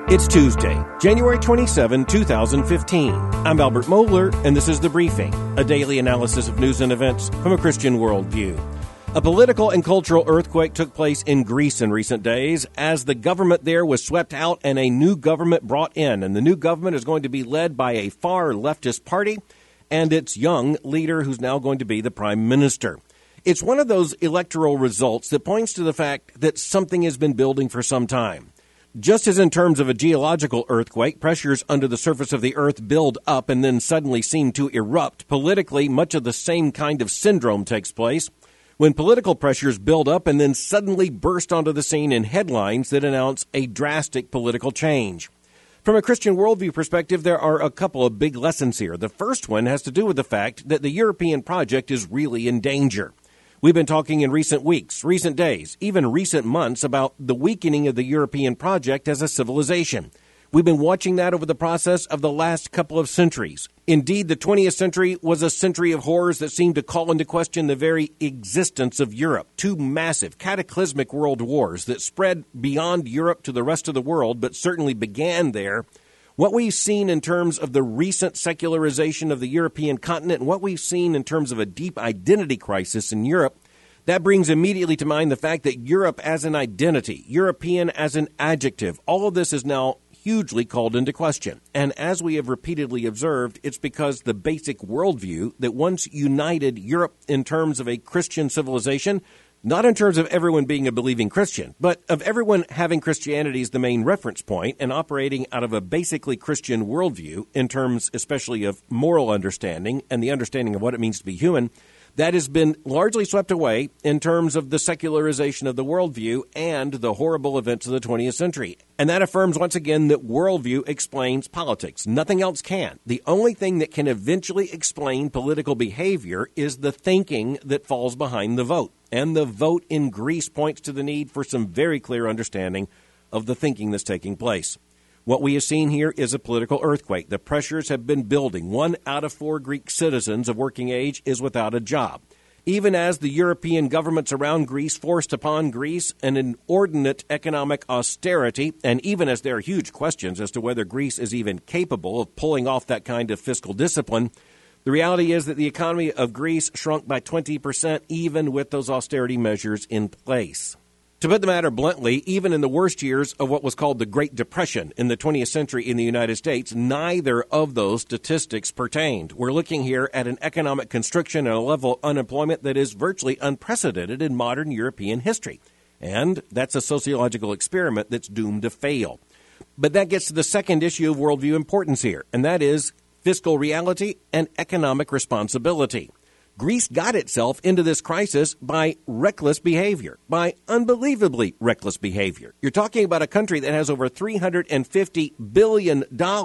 It's Tuesday, January 27, 2015. I'm Albert Mohler, and this is The Briefing, a daily analysis of news and events from a Christian worldview. A political and cultural earthquake took place in Greece in recent days as the government there was swept out and a new government brought in. And the new government is going to be led by a far leftist party and its young leader who's now going to be the prime minister. It's one of those electoral results that points to the fact that something has been building for some time. Just as in terms of a geological earthquake, pressures under the surface of the earth build up and then suddenly seem to erupt, politically, much of the same kind of syndrome takes place when political pressures build up and then suddenly burst onto the scene in headlines that announce a drastic political change. From a Christian worldview perspective, there are a couple of big lessons here. The first one has to do with the fact that the European project is really in danger. We've been talking in recent weeks, recent days, even recent months about the weakening of the European project as a civilization. We've been watching that over the process of the last couple of centuries. Indeed, the 20th century was a century of horrors that seemed to call into question the very existence of Europe. Two massive, cataclysmic world wars that spread beyond Europe to the rest of the world, but certainly began there. What we've seen in terms of the recent secularization of the European continent and what we've seen in terms of a deep identity crisis in Europe, that brings immediately to mind the fact that Europe as an identity, European as an adjective, all of this is now hugely called into question. And as we have repeatedly observed, it's because the basic worldview that once united Europe in terms of a Christian civilization, not in terms of everyone being a believing Christian, but of everyone having Christianity as the main reference point and operating out of a basically Christian worldview in terms especially of moral understanding and the understanding of what it means to be human, that has been largely swept away in terms of the secularization of the worldview and the horrible events of the 20th century. And that affirms once again that worldview explains politics. Nothing else can. The only thing that can eventually explain political behavior is the thinking that falls behind the vote. And the vote in Greece points to the need for some very clear understanding of the thinking that's taking place. What we have seen here is a political earthquake. The pressures have been building. 1 out of 4 Greek citizens of working age is without a job. Even as the European governments around Greece forced upon Greece an inordinate economic austerity, and even as there are huge questions as to whether Greece is even capable of pulling off that kind of fiscal discipline, the reality is that the economy of Greece shrunk by 20% even with those austerity measures in place. To put the matter bluntly, even in the worst years of what was called the Great Depression in the 20th century in the United States, neither of those statistics pertained. We're looking here at an economic constriction and a level of unemployment that is virtually unprecedented in modern European history. And that's a sociological experiment that's doomed to fail. But that gets to the second issue of worldview importance here, and that is fiscal reality and economic responsibility. Greece got itself into this crisis by reckless behavior, by unbelievably reckless behavior. You're talking about a country that has over $350 billion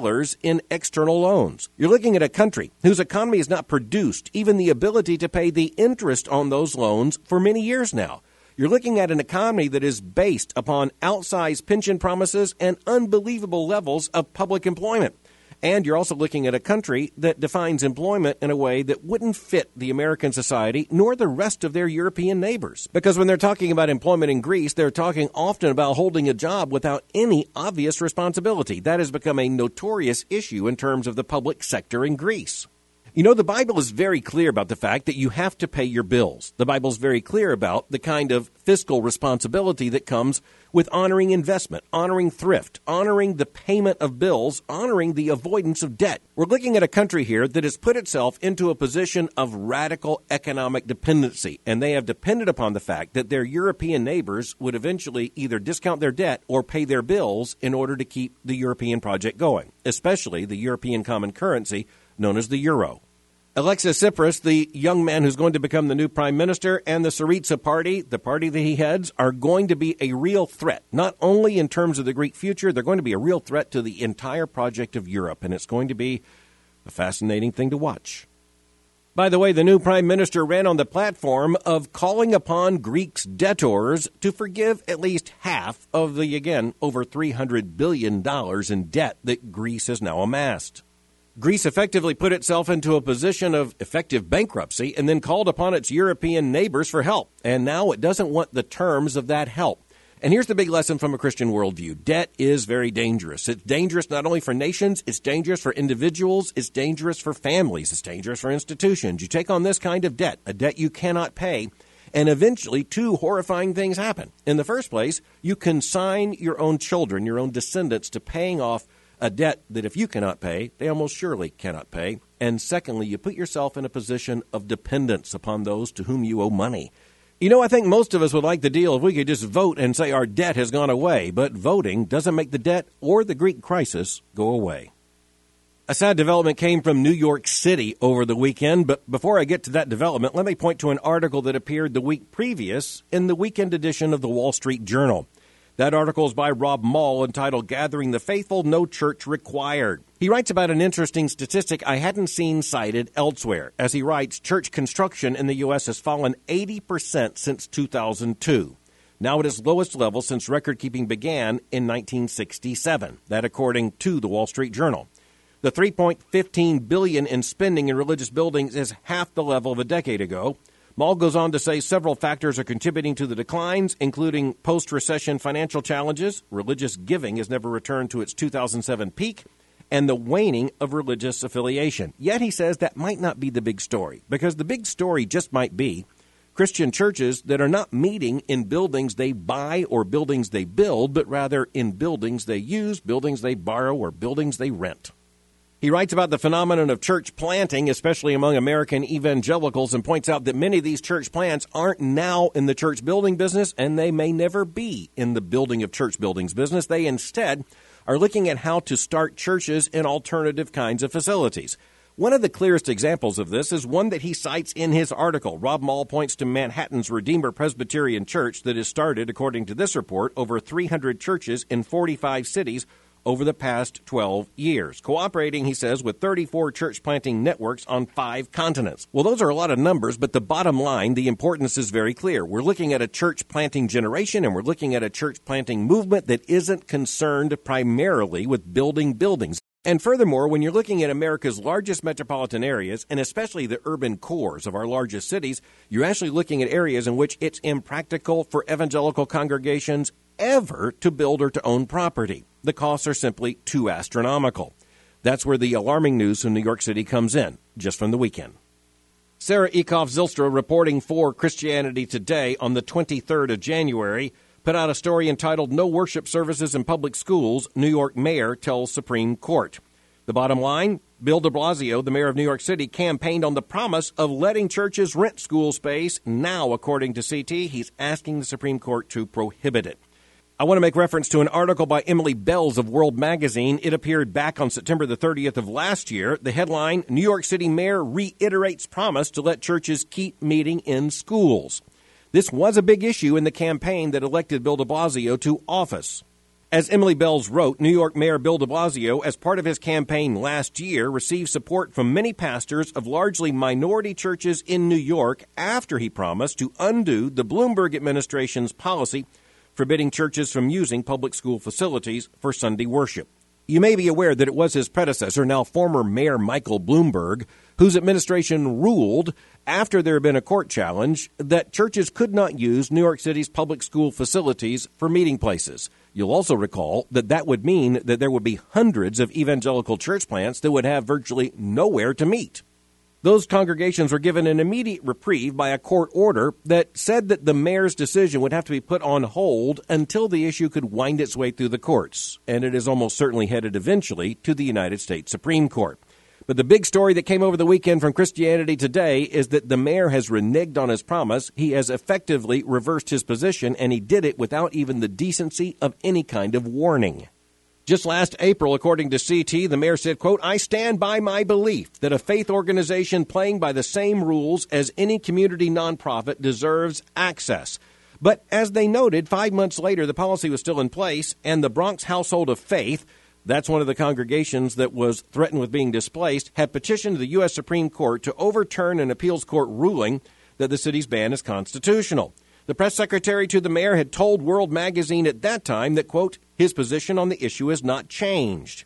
in external loans. You're looking at a country whose economy has not produced even the ability to pay the interest on those loans for many years now. You're looking at an economy that is based upon outsized pension promises and unbelievable levels of public employment. And you're also looking at a country that defines employment in a way that wouldn't fit the American society nor the rest of their European neighbors. Because when they're talking about employment in Greece, they're talking often about holding a job without any obvious responsibility. That has become a notorious issue in terms of the public sector in Greece. You know, the Bible is very clear about the fact that you have to pay your bills. The Bible is very clear about the kind of fiscal responsibility that comes with honoring investment, honoring thrift, honoring the payment of bills, honoring the avoidance of debt. We're looking at a country here that has put itself into a position of radical economic dependency, and they have depended upon the fact that their European neighbors would eventually either discount their debt or pay their bills in order to keep the European project going, especially the European common currency known as the euro. Alexis Tsipras, the young man who's going to become the new prime minister, and the Syriza party, the party that he heads, are going to be a real threat, not only in terms of the Greek future, they're going to be a real threat to the entire project of Europe, and it's going to be a fascinating thing to watch. By the way, the new prime minister ran on the platform of calling upon Greeks' debtors to forgive at least half of the, again, over $300 billion in debt that Greece has now amassed. Greece effectively put itself into a position of effective bankruptcy and then called upon its European neighbors for help. And now it doesn't want the terms of that help. And here's the big lesson from a Christian worldview. Debt is very dangerous. It's dangerous not only for nations, it's dangerous for individuals, it's dangerous for families, it's dangerous for institutions. You take on this kind of debt, a debt you cannot pay, and eventually two horrifying things happen. In the first place, you consign your own children, your own descendants, to paying off a debt that if you cannot pay, they almost surely cannot pay. And secondly, you put yourself in a position of dependence upon those to whom you owe money. You know, I think most of us would like the deal if we could just vote and say our debt has gone away, but voting doesn't make the debt or the Greek crisis go away. A sad development came from New York City over the weekend, but before I get to that development, let me point to an article that appeared the week previous in the weekend edition of the Wall Street Journal. That article is by Rob Mall, entitled Gathering the Faithful, No Church Required. He writes about an interesting statistic I hadn't seen cited elsewhere. As he writes, church construction in the U.S. has fallen 80% since 2002. Now at its lowest level since record-keeping began in 1967. That according to the Wall Street Journal. The $3.15 billion in spending in religious buildings is half the level of a decade ago. Mall goes on to say several factors are contributing to the declines, including post-recession financial challenges, religious giving has never returned to its 2007 peak, and the waning of religious affiliation. Yet he says that might not be the big story, because the big story just might be Christian churches that are not meeting in buildings they buy or buildings they build, but rather in buildings they use, buildings they borrow, or buildings they rent. He writes about the phenomenon of church planting, especially among American evangelicals, and points out that many of these church plants aren't now in the church building business, and they may never be in the building of church buildings business. They instead are looking at how to start churches in alternative kinds of facilities. One of the clearest examples of this is one that he cites in his article. Rob Mall points to Manhattan's Redeemer Presbyterian Church that has started, according to this report, over 300 churches in 45 cities over the past 12 years, cooperating, he says, with 34 church planting networks on 5 continents. Well, those are a lot of numbers, but the bottom line, the importance is very clear. We're looking at a church planting generation, and we're looking at a church planting movement that isn't concerned primarily with building buildings. And furthermore, when you're looking at America's largest metropolitan areas, and especially the urban cores of our largest cities, you're actually looking at areas in which it's impractical for evangelical congregations ever to build or to own property. The costs are simply too astronomical. That's where the alarming news from New York City comes in, just from the weekend. Sarah Eckhoff-Zylstra, reporting for Christianity Today on the 23rd of January, put out a story entitled No Worship Services in Public Schools, New York Mayor Tells Supreme Court. The bottom line, Bill de Blasio, the mayor of New York City, campaigned on the promise of letting churches rent school space. Now, according to CT, he's asking the Supreme Court to prohibit it. I want to make reference to an article by Emily Bells of World Magazine. It appeared back on September the 30th of last year. The headline, New York City Mayor reiterates promise to let churches keep meeting in schools. This was a big issue in the campaign that elected Bill de Blasio to office. As Emily Bells wrote, New York Mayor Bill de Blasio, as part of his campaign last year, received support from many pastors of largely minority churches in New York after he promised to undo the Bloomberg administration's policy forbidding churches from using public school facilities for Sunday worship. You may be aware that it was his predecessor, now former Mayor Michael Bloomberg, whose administration ruled, after there had been a court challenge, that churches could not use New York City's public school facilities for meeting places. You'll also recall that that would mean that there would be hundreds of evangelical church plants that would have virtually nowhere to meet. Those congregations were given an immediate reprieve by a court order that said that the mayor's decision would have to be put on hold until the issue could wind its way through the courts, and it is almost certainly headed eventually to the United States Supreme Court. But the big story that came over the weekend from Christianity Today is that the mayor has reneged on his promise. He has effectively reversed his position, and he did it without even the decency of any kind of warning. Just last April, according to CT, the mayor said, quote, I stand by my belief that a faith organization playing by the same rules as any community nonprofit deserves access. But as they noted, 5 months later, the policy was still in place, and the Bronx Household of Faith, that's one of the congregations that was threatened with being displaced, had petitioned the U.S. Supreme Court to overturn an appeals court ruling that the city's ban is constitutional. The press secretary to the mayor had told World Magazine at that time that, quote, his position on the issue has not changed.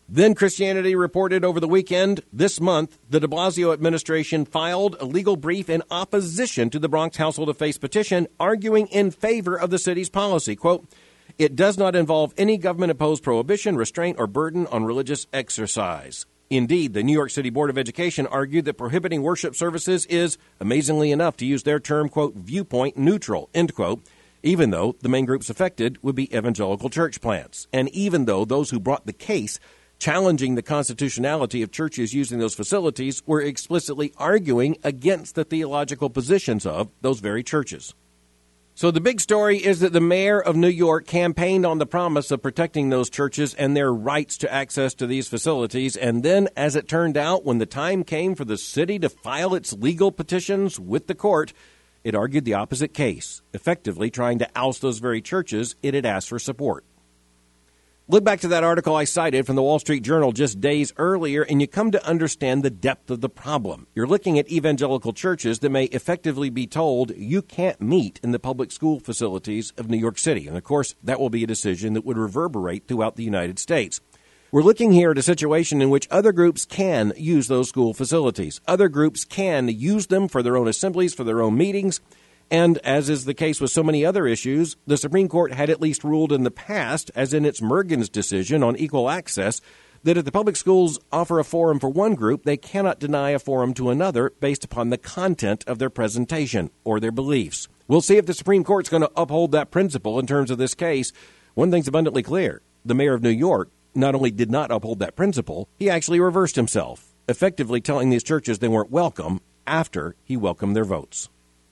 Then Christianity reported over the weekend. This month, the de Blasio administration filed a legal brief in opposition to the Bronx Household of Faith petition, arguing in favor of the city's policy. Quote, "It does not involve any government-imposed prohibition, restraint, or burden on religious exercise." Indeed, the New York City Board of Education argued that prohibiting worship services is, amazingly enough, to use their term, quote, "viewpoint neutral," end quote, even though the main groups affected would be evangelical church plants. And even though those who brought the case challenging the constitutionality of churches using those facilities were explicitly arguing against the theological positions of those very churches. So the big story is that the mayor of New York campaigned on the promise of protecting those churches and their rights to access to these facilities. And then, as it turned out, when the time came for the city to file its legal petitions with the court, it argued the opposite case, effectively trying to oust those very churches it had asked for support. Look back to that article I cited from the Wall Street Journal just days earlier, and you come to understand the depth of the problem. You're looking at evangelical churches that may effectively be told you can't meet in the public school facilities of New York City. And, of course, that will be a decision that would reverberate throughout the United States. We're looking here at a situation in which other groups can use those school facilities. Other groups can use them for their own assemblies, for their own meetings. And as is the case with so many other issues, the Supreme Court had at least ruled in the past, as in its Mergens decision on equal access, that if the public schools offer a forum for one group, they cannot deny a forum to another based upon the content of their presentation or their beliefs. We'll see if the Supreme Court's going to uphold that principle in terms of this case. One thing's abundantly clear. The mayor of New York not only did not uphold that principle, he actually reversed himself, effectively telling these churches they weren't welcome after he welcomed their votes.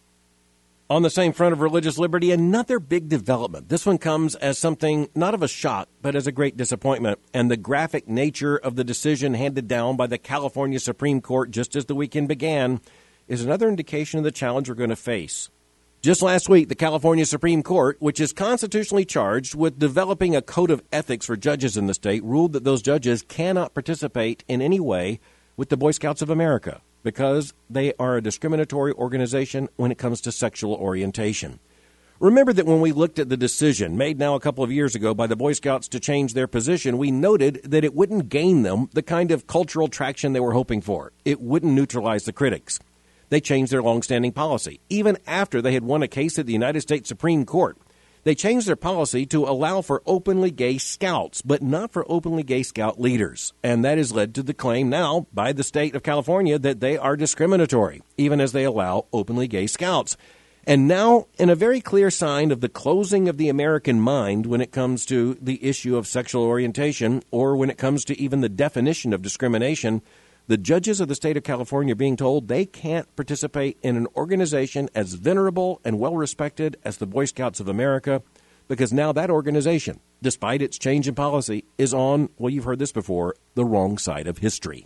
On the same front of religious liberty, another big development. This one comes as something not of a shock, but as a great disappointment. And the graphic nature of the decision handed down by the California Supreme Court just as the weekend began is another indication of the challenge we're going to face. Just last week, the California Supreme Court, which is constitutionally charged with developing a code of ethics for judges in the state, ruled that those judges cannot participate in any way with the Boy Scouts of America, because they are a discriminatory organization when it comes to sexual orientation. Remember that when we looked at the decision made now a couple of years ago by the Boy Scouts to change their position, we noted that it wouldn't gain them the kind of cultural traction they were hoping for. It wouldn't neutralize the critics. They changed their longstanding policy, even after they had won a case at the United States Supreme Court. They changed their policy to allow for openly gay scouts, but not for openly gay scout leaders. And that has led to the claim now by the state of California that they are discriminatory, even as they allow openly gay scouts. And now, in a very clear sign of the closing of the American mind when it comes to the issue of sexual orientation, or when it comes to even the definition of discrimination, the judges of the state of California are being told they can't participate in an organization as venerable and well-respected as the Boy Scouts of America, because now that organization, despite its change in policy, is on, well, you've heard this before, the wrong side of history.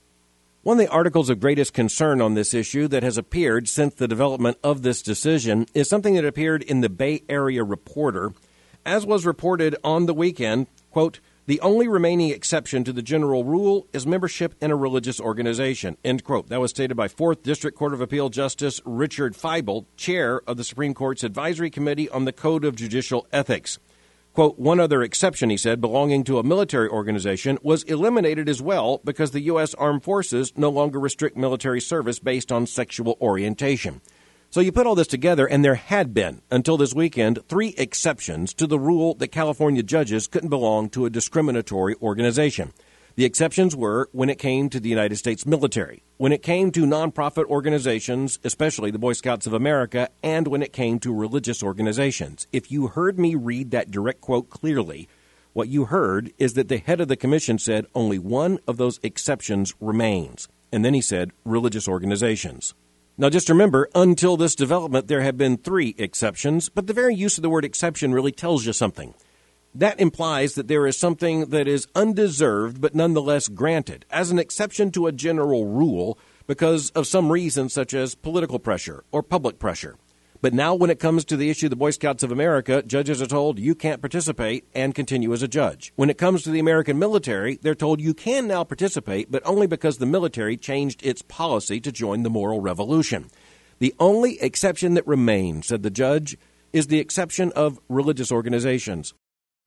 One of the articles of greatest concern on this issue that has appeared since the development of this decision is something that appeared in the Bay Area Reporter. As was reported on the weekend, quote, "The only remaining exception to the general rule is membership in a religious organization," end quote. That was stated by 4th District Court of Appeal Justice Richard Feibel, chair of the Supreme Court's Advisory Committee on the Code of Judicial Ethics. Quote, "One other exception," he said, "belonging to a military organization was eliminated as well because the U.S. Armed Forces no longer restrict military service based on sexual orientation." So you put all this together, and there had been, until this weekend, 3 exceptions to the rule that California judges couldn't belong to a discriminatory organization. The exceptions were when it came to the United States military, when it came to nonprofit organizations, especially the Boy Scouts of America, and when it came to religious organizations. If you heard me read that direct quote clearly, what you heard is that the head of the commission said only one of those exceptions remains. And then he said religious organizations. Now, just remember, until this development, there have been 3 exceptions, but the very use of the word exception really tells you something. That implies that there is something that is undeserved but nonetheless granted as an exception to a general rule because of some reason such as political pressure or public pressure. But now when it comes to the issue of the Boy Scouts of America, judges are told you can't participate and continue as a judge. When it comes to the American military, they're told you can now participate, but only because the military changed its policy to join the moral revolution. The only exception that remains, said the judge, is the exception of religious organizations.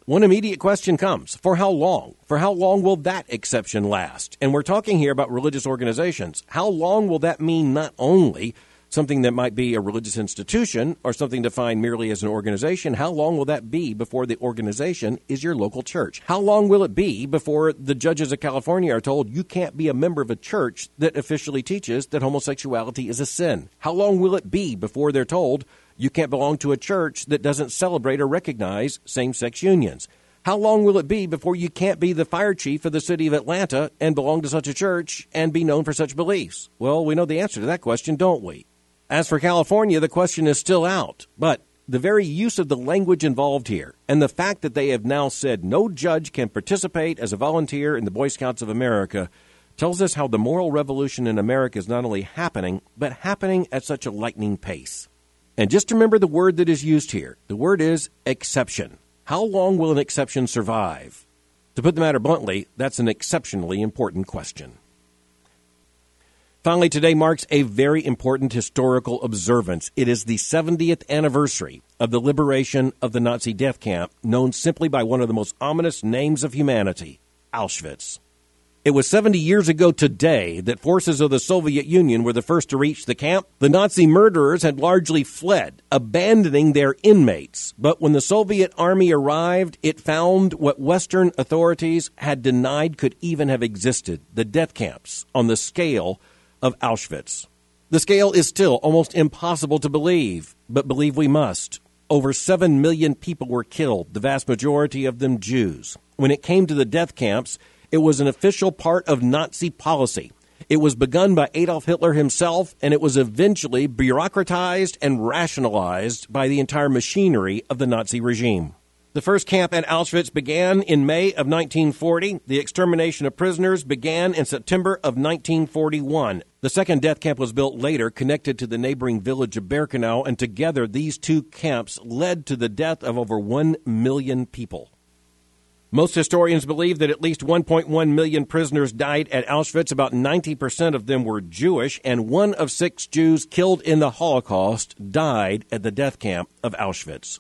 One immediate question comes, for how long? For how long will that exception last? And we're talking here about religious organizations. How long will that mean not only something that might be a religious institution or something defined merely as an organization? How long will that be before the organization is your local church? How long will it be before the judges of California are told you can't be a member of a church that officially teaches that homosexuality is a sin? How long will it be before they're told you can't belong to a church that doesn't celebrate or recognize same-sex unions? How long will it be before you can't be the fire chief of the city of Atlanta and belong to such a church and be known for such beliefs? Well, we know the answer to that question, don't we? As for California, the question is still out, but the very use of the language involved here and the fact that they have now said no judge can participate as a volunteer in the Boy Scouts of America tells us how the moral revolution in America is not only happening, but happening at such a lightning pace. And just remember the word that is used here. The word is exception. How long will an exception survive? To put the matter bluntly, that's an exceptionally important question. Finally, today marks a very important historical observance. It is the 70th anniversary of the liberation of the Nazi death camp, known simply by one of the most ominous names of humanity, Auschwitz. It was 70 years ago today that forces of the Soviet Union were the first to reach the camp. The Nazi murderers had largely fled, abandoning their inmates. But when the Soviet army arrived, it found what Western authorities had denied could even have existed, the death camps on the scale of Auschwitz. The scale is still almost impossible to believe, but believe we must. Over 7 million people were killed, the vast majority of them Jews. When it came to the death camps, it was an official part of Nazi policy. It was begun by Adolf Hitler himself, and it was eventually bureaucratized and rationalized by the entire machinery of the Nazi regime. The first camp at Auschwitz began in May of 1940. The extermination of prisoners began in September of 1941. The second death camp was built later, connected to the neighboring village of Birkenau, and together these two camps led to the death of over 1 million people. Most historians believe that at least 1.1 million prisoners died at Auschwitz. About 90% of them were Jewish, and 1 of 6 Jews killed in the Holocaust died at the death camp of Auschwitz.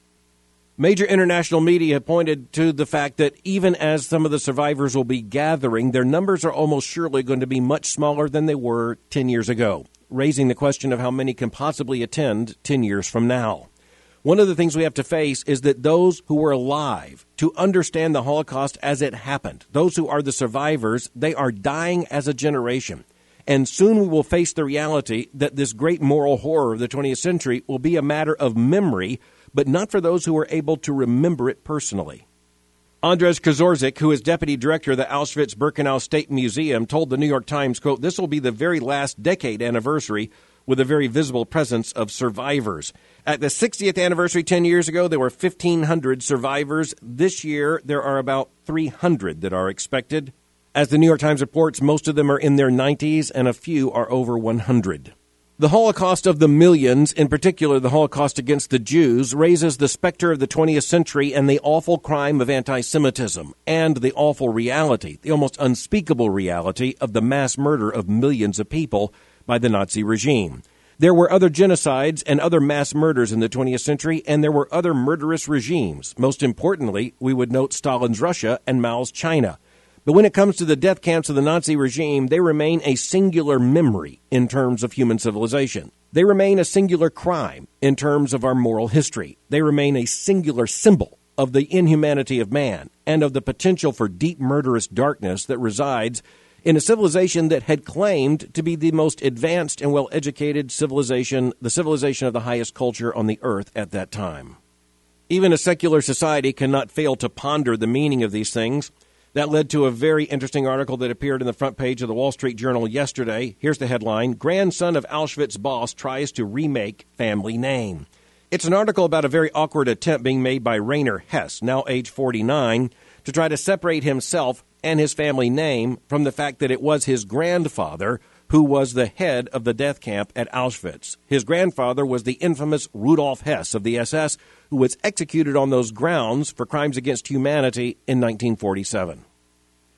Major international media have pointed to the fact that even as some of the survivors will be gathering, their numbers are almost surely going to be much smaller than they were 10 years ago, raising the question of how many can possibly attend 10 years from now. One of the things we have to face is that those who were alive to understand the Holocaust as it happened, those who are the survivors, they are dying as a generation. And soon we will face the reality that this great moral horror of the 20th century will be a matter of memory, but not for those who are able to remember it personally. Andres Kazorzik, who is deputy director of the Auschwitz-Birkenau State Museum, told the New York Times, quote, "This will be the very last decade anniversary with a very visible presence of survivors. At the 60th anniversary 10 years ago, there were 1,500 survivors. This year, there are about 300 that are expected. As the New York Times reports, most of them are in their 90s, and a few are over 100. The Holocaust of the millions, in particular the Holocaust against the Jews, raises the specter of the 20th century and the awful crime of anti-Semitism, and the awful reality, the almost unspeakable reality of the mass murder of millions of people by the Nazi regime. There were other genocides and other mass murders in the 20th century, and there were other murderous regimes. Most importantly, we would note Stalin's Russia and Mao's China. But when it comes to the death camps of the Nazi regime, they remain a singular memory in terms of human civilization. They remain a singular crime in terms of our moral history. They remain a singular symbol of the inhumanity of man and of the potential for deep murderous darkness that resides in a civilization that had claimed to be the most advanced and well-educated civilization, the civilization of the highest culture on the earth at that time. Even a secular society cannot fail to ponder the meaning of these things. That led to a very interesting article that appeared in the front page of the Wall Street Journal yesterday. Here's the headline: Grandson of Auschwitz boss tries to remake family name. It's an article about a very awkward attempt being made by Rainer Hess, now age 49, to try to separate himself and his family name from the fact that it was his grandfather who was the head of the death camp at Auschwitz. His grandfather was the infamous Rudolf Hess of the SS, who was executed on those grounds for crimes against humanity in 1947.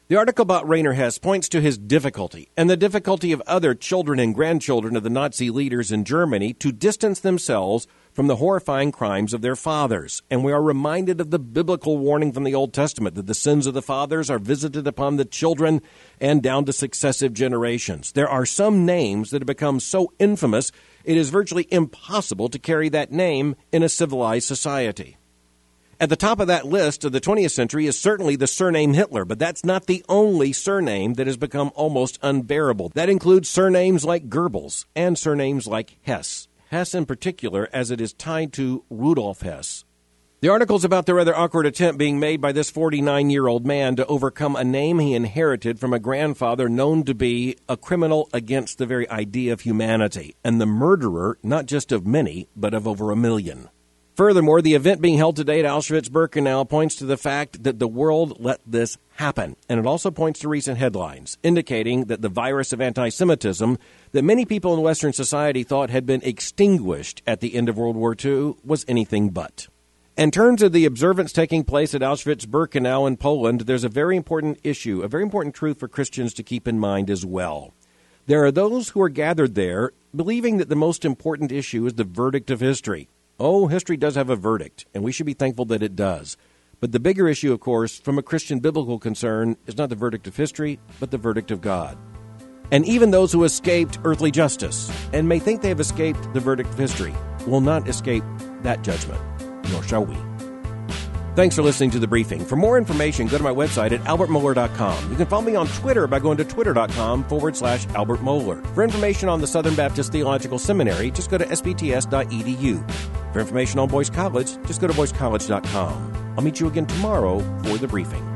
The article about Rainer Hess points to his difficulty and the difficulty of other children and grandchildren of the Nazi leaders in Germany to distance themselves from the horrifying crimes of their fathers. And we are reminded of the biblical warning from the Old Testament that the sins of the fathers are visited upon the children and down to successive generations. There are some names that have become so infamous it is virtually impossible to carry that name in a civilized society. At the top of that list of the 20th century is certainly the surname Hitler, but that's not the only surname that has become almost unbearable. That includes surnames like Goebbels and surnames like Hess. Hess in particular, as it is tied to Rudolf Hess. The article's about the rather awkward attempt being made by this 49-year-old man to overcome a name he inherited from a grandfather known to be a criminal against the very idea of humanity, and the murderer not just of many, but of over 1 million. Furthermore, the event being held today at Auschwitz-Birkenau points to the fact that the world let this happen. And it also points to recent headlines indicating that the virus of anti-Semitism that many people in Western society thought had been extinguished at the end of World War II was anything but. In terms of the observance taking place at Auschwitz-Birkenau in Poland, there's a very important issue, a very important truth for Christians to keep in mind as well. There are those who are gathered there believing that the most important issue is the verdict of history. Oh, history does have a verdict, and we should be thankful that it does. But the bigger issue, of course, from a Christian biblical concern, is not the verdict of history, but the verdict of God. And even those who escaped earthly justice, and may think they have escaped the verdict of history, will not escape that judgment, nor shall we. Thanks for listening to The Briefing. For more information, go to my website at albertmohler.com. You can follow me on Twitter by going to twitter.com/Albert Mohler. For information on the Southern Baptist Theological Seminary, just go to sbts.edu. For information on Boyce College, just go to boycecollege.com. I'll meet you again tomorrow for The Briefing.